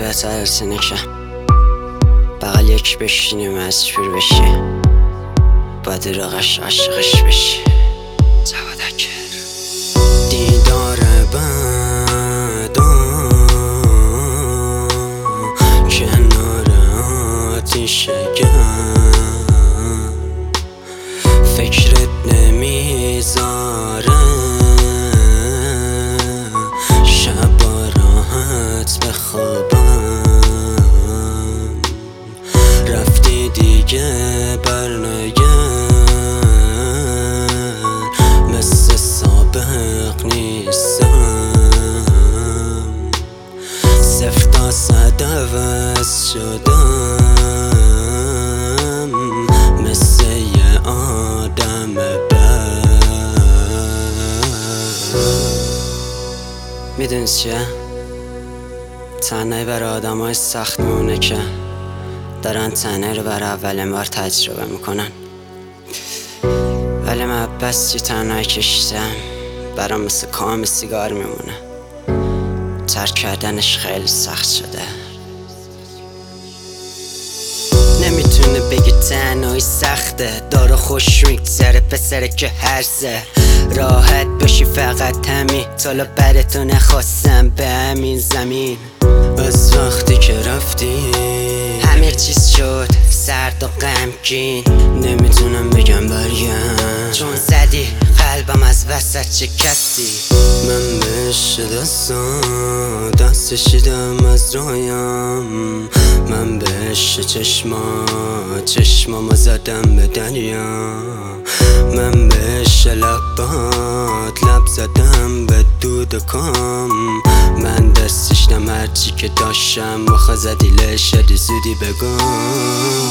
بالاتر از اینه که بغل یک بشینی مجبور بشی با دروغش عاشقش بشی. جواد دیدار بعدا کنار آتیش گرم فکرت نمیذاره شبا راحت بخوابم. رفتی دیگه برنگرد مثل سابق نیستم. 0 تا 100 عوض شدم مثل یه آدم بد. میدونی چیه؟ تنهایی برای آدم های سخت میمونه که دارن تنهایی رو برای اولین بار تجربه میکنن. ولی من بس چی تنهایی کشیدم برام مثل کام سیگار میمونه. ترک کردنش خیلی سخت شده. نمیتونه بگه تنهایی سخته، داره خوش میگذره پسره که هرزه. راحت باشی فقط همین، تالا برتو نخواستم به همین زمین. از وقتی که رفتی همه چیز شد سرد و غمگین. نمیتونم بگم برگرد چون زدی قلبم از وسط شکستی. من بهش دستش دیدم از رایم. من بهش چشمامو زدم به دریا. من بهش لب زدم به دود و کام. من دستش هرچی که داشتم بخوا زدی لشدی زودی بگم.